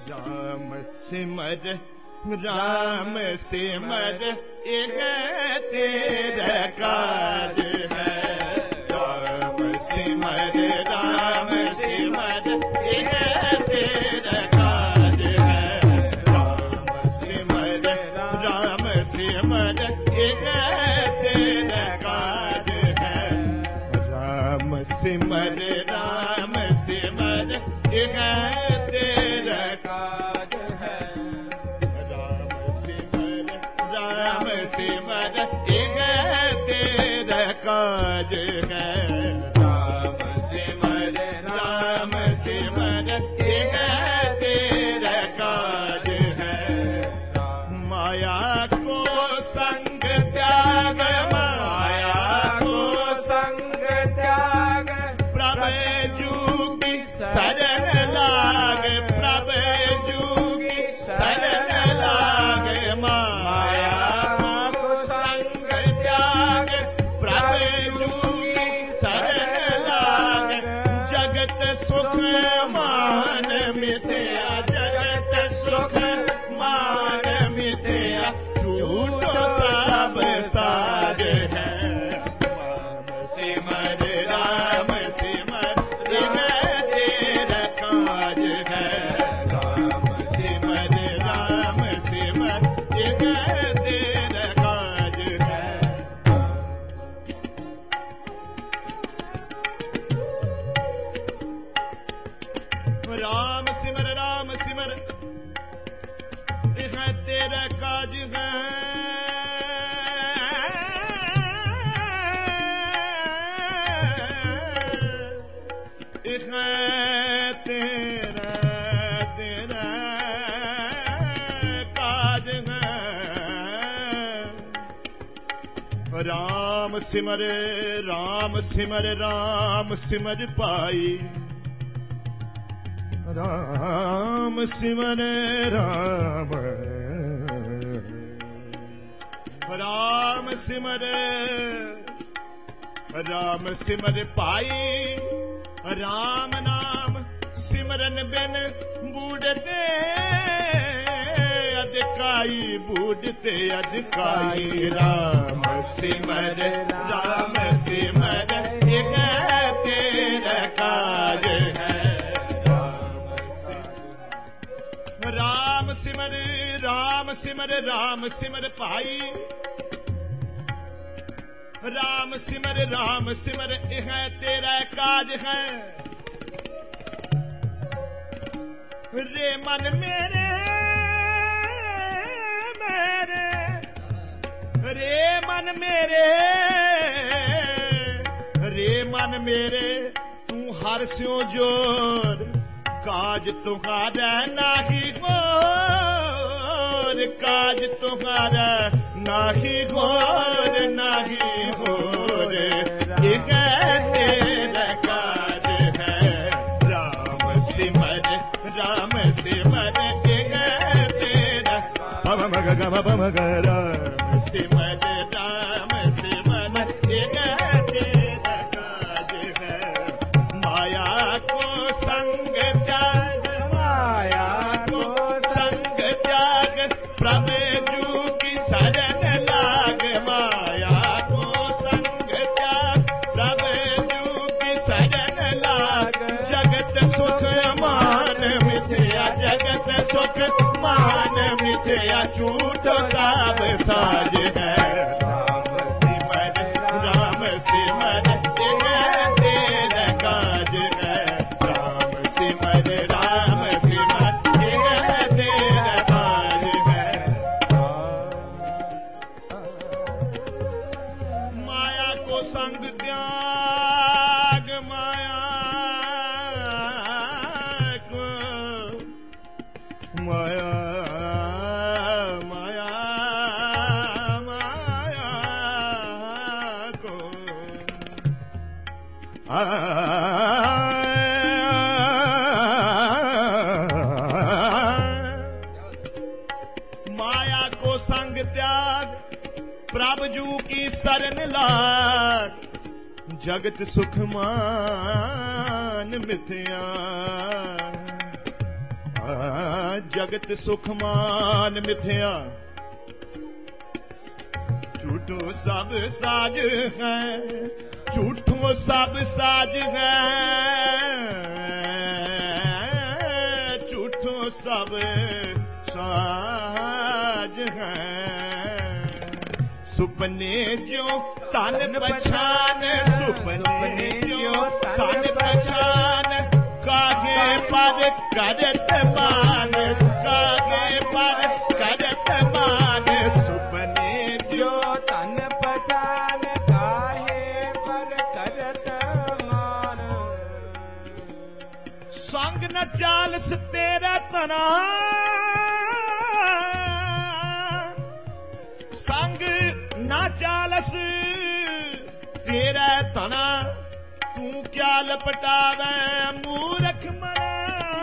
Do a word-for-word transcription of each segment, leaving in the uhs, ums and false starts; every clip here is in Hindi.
राम सिमर राम सिमर एक तेरा काज है। राम सिमर राम सिमर एक तेरा काज है। राम सिमर राम सिमर एक तेरा काज है। राम सिमर राम सिमर एक तेरा काज है। राम सिमर राम सिमर एक तेरा काज है। राम सिमर राम सिमर एक तेरा काज है। माया को संग त्याग माया को संग त्याग प्रभु की शरण लाग प्रभु की शरण लाग। माया को संग त्याग प्रभु की शरण लाग। जगत सुख मान मिथ्या जगत सुख मान मिथ्या झूठो सब साज है। राम सिमर राम सिमर एक तेरा काज है। राम सिमर राम सिमर एक तेरा काज है। राम सिमर राम सिमर एक तेरा काज है। एक तेरा तेरा काज है। राम सिमर राम सिमर राम सिमर पाई। राम सिमर राम राम सिमर राम सिमर पाई। राम नाम सिमरन बिन बूढ़ते अधिकाई बूढ़ते अधिकाई। राम सिमर राम सिमर एक तेरा काज है। राम सिमर राम सिमर राम सिमर पाई। राम सिमर राम सिमर है तेरा काज है। रे मन मेरे मेरे रे मन मेरे रे मन मेरे तू हर स्यों जोर काज तुम्हारा नाही होर। काज तुम्हारा नाही होर नाही होर। एक तेरा काज है। राम सिमर राम सिमर एक तेरा पम मग गम पम ग राम सिमर राम सिमर एक तेरा काज है। माया को संग त्याग माया को संग त्याग प्रभु की शरण लाग। माया को संग त्याग प्रभु की शरण लाग। जगत सुख मान मिथ्या जगत सुख मान मिथ्या झूठो सब साज है। राम सिमर राम सिमर एक तेरा काज है। राम सिमर राम सिमर एक तेरा काज है। माया को संग त्याग माया को माया माया माया को माया को संग त्याग प्रभु की शरण लाग। जगत सुख मान मिथ्या जगत सुखमान मिथ्या झूठो सब साज है झूठो सब साज है झूठो सब साज है सुपने जो तन पहचान सुपने जो तन पहचान काहे पर करत मान काहे पर करत मान सुपने जो तन पहचान काहे पर करत मान संग न चालस तेरा तना संग न चालस तेरा तना तू क्या लपटावे मूर्ख मना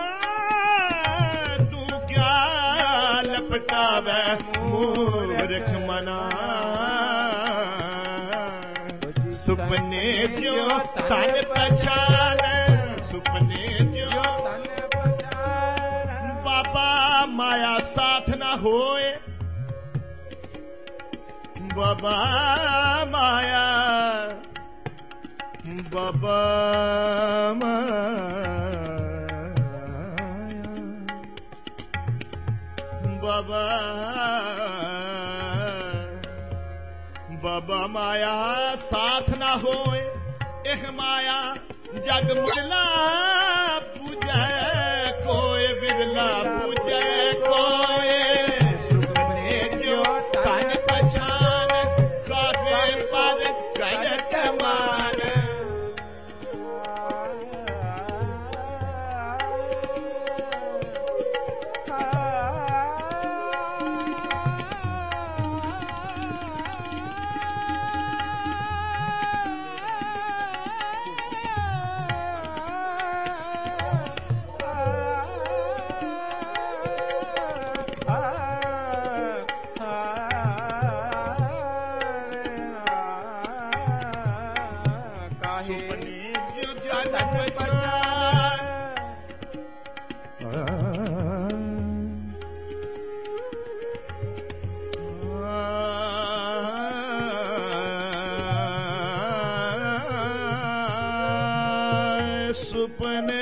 तू क्या लपटावे मूर्ख मना सुपने जो तन पहचान सुपने जो तन पहचान बाबा माया साथ न होए बाबा माया बाबा माया बाबा बाबा माया साथ ना होए एह माया जग मुरला पूजै कोई बिरला पूजै कोई सुपने जो तन पहचान काहे पर करत मान सुपने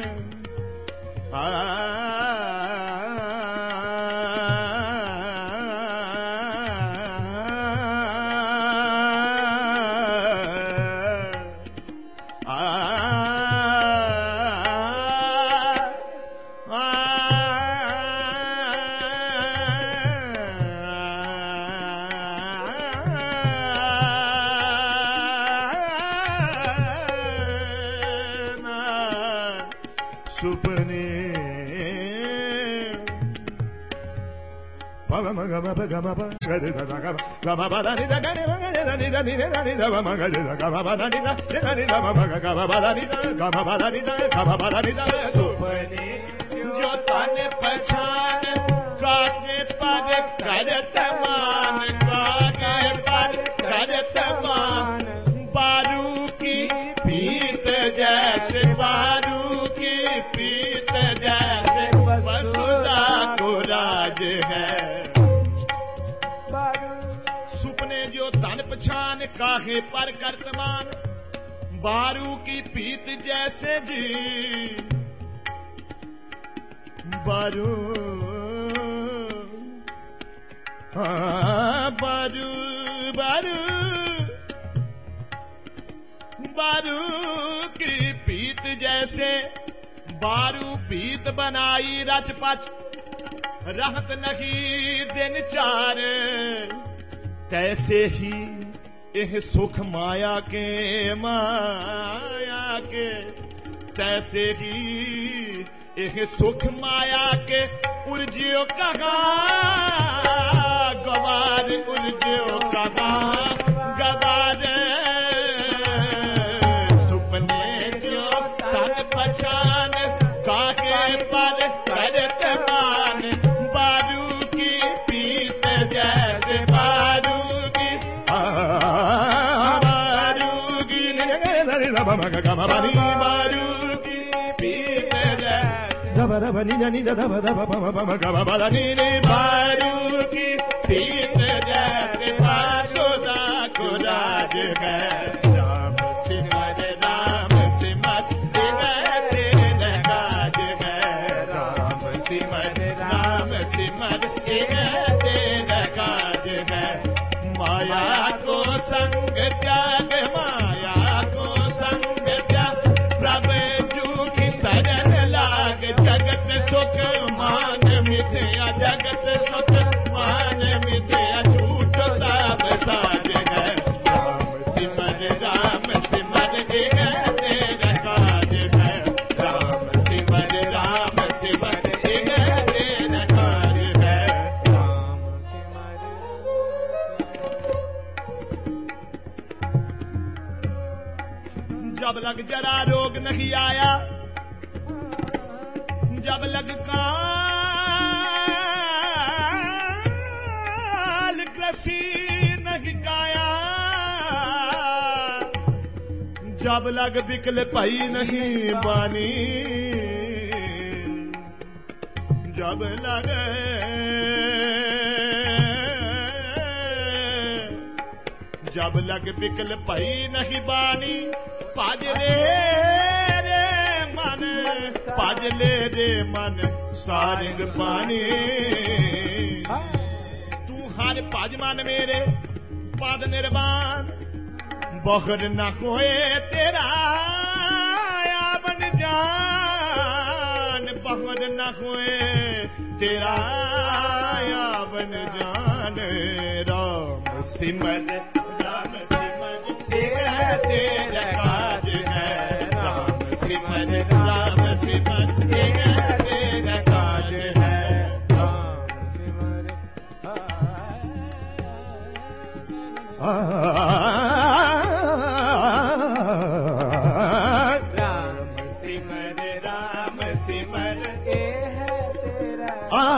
सुपने Baba maga baba gama ba gade da da gama gama ba da ni da gade ba gade da ni da ni da ni da ba maga da gama ba da ni da ni da ni da ba maga gama ba da ni da gama ba da ni da gama ba da ni da supane jo tane pehchan kaake par karat maan kaake par karat maan baru ki peet jaise baru ki peet jaise Vasuda को राज है सुपने जो तन पहचान काहे पर कर्तमान बारू की पीत जैसे जी बारू हाँ बारू बारू बारू की पीत जैसे बारू पीत बनाई रच पच रहत नहीं दिन चार तैसे ही यह सुख माया के माया के तैसे ही यह सुख माया के उर्जियो कहा गवार उर्जियो कहा गवार सुपने जो तन पहचान काहे पर करत मान बारू की पीत जैसे बारू की बारू की बारू की पीत जैसे bada bani da ni da da bada ba ba ba ga ba da ni ni बारू की पीत जैसे पासुदा को राज है राम सिमर राम सिमर इनते काज है राम सिमर राम सिमर इनते काज है माया को संग त्याग माया को संग त्याग प्रभु जू की शरण लाग जगत सुख मान मिथ्या जगत सुख मान मिथ्या झूठ सब साज है राम सिमर राम सिमर इनते काज है राम सिमर राम सिमर इनते काज है राम सिमर जब लग जरा रोग नहीं आया जब लग काल कृषि नहीं गाया जब लग बिकल पई नहीं बानी जब लग जब लग बिकल पई नहीं बानी पाजले रे मन पाजले रे मन सारंग पानी तू हर पाज मन मेरे पाद निर्वाण बहर न होए तेरा बन जान बहर न होए तेरा बन जान राम सिमर राम सिमर तेरा काज है राम सिमर राम सिमर तेरा काज है राम सिमर राम सिमर राम सिमर ए है तेरा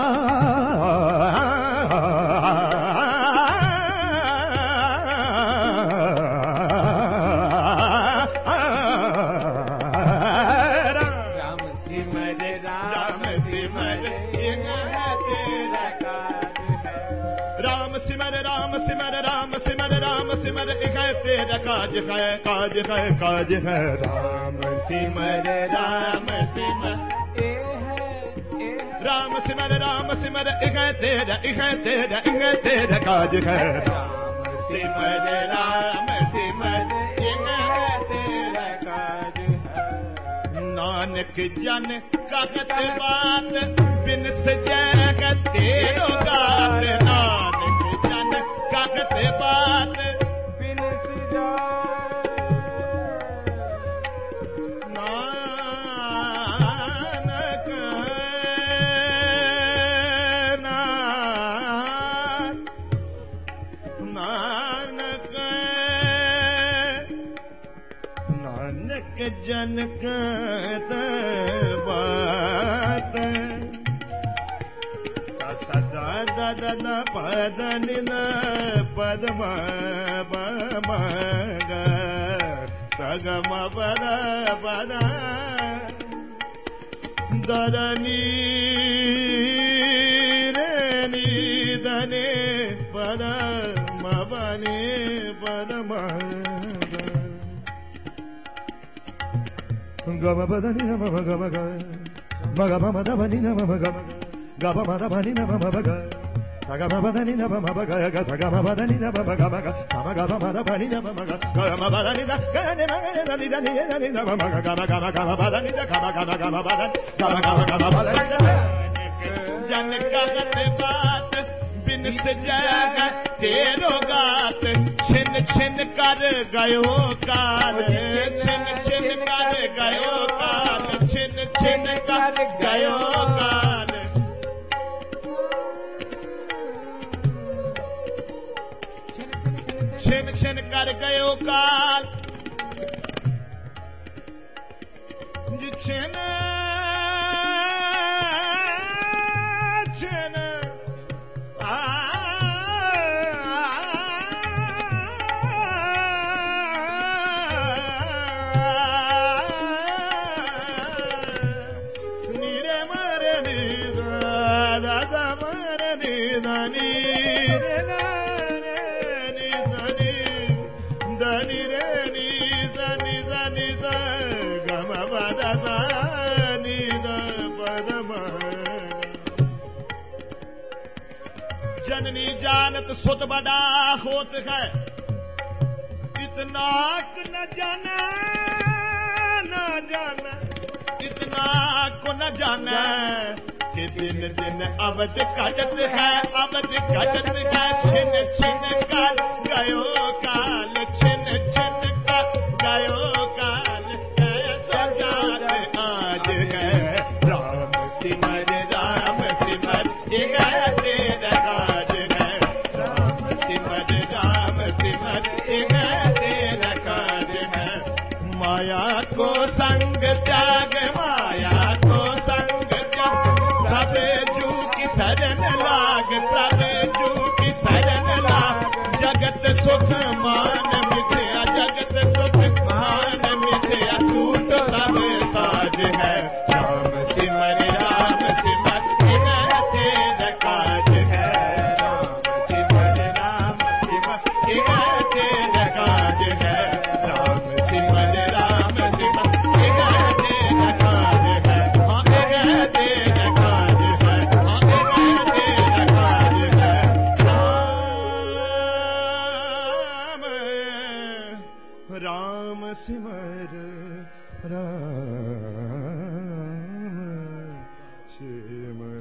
राम सिमर राम सिमर ये है तेरा काज है राम सिमर राम सिमर राम सिमर राम सिमर एक है तेरा काज है काज है काज है राम सिमर राम सिमर ए है ए है राम सिमर राम सिमर एक है तेरा एक है तेरा एक है तेरा काज है राम सिमर राम सिमर एक है तेरा काज है नानक जन कहत बात बिन सजग तेरो गात नानक जन कहत बात बिन सजा नानक नानक नानक जन कहत बात सदा दद पद निन पद्म मग सगम पद पद दरनी रे निदने पद मबने पद गम पदनि नम गम ग मग मद बनि नम गम गम मद बनि नम मग सगम पदनि नम मग ग सगम पदनि नम मग मग सम गम मद बनि नम मग गम पदनि द गने मगने दनि दनि दनि नम मग गम गम गम पदनि द गम गम गम पदनि गम गम गम पदनि जन कहत बात बिन सजग तेरो गात छिन छिन कर गयो काल छिन छिन कर गयो काल छिन छिन कर गयो काल छिन छिन कर गयो काल छिन छिन नीरे దని రే ని దని దని రే ని దని దని ద గమ పద స ని ద పద మ जननी जानत सुत बड़ा होत है इतना न जाना न जाना इतना को न जाना कि दिन दिन अवध कटत है अवध कटत है छिन छिन कर गयो काल छिन छिन कर गयो काल ऐसा जात आज है राम सिमर राम सिमर तेरा काज है राम सिमर राम सिमर तेरा काज है माया को संग त्याग माया को संग त्याग प्रभु जू की शरण लाग प्रभु जू की शरण लाग जगत सुख मान मिथ्या जगत सुख मान मिथ्या टूट सब साज है राम सिमर राम सिमर तेरा काज है राम सिमर राम सिमर तेरा काज है राम सिमर राम सिमर तेरा काज है हाँ तेरा काज है हाँ तेरा काज है राम राम सिमर राम सिमर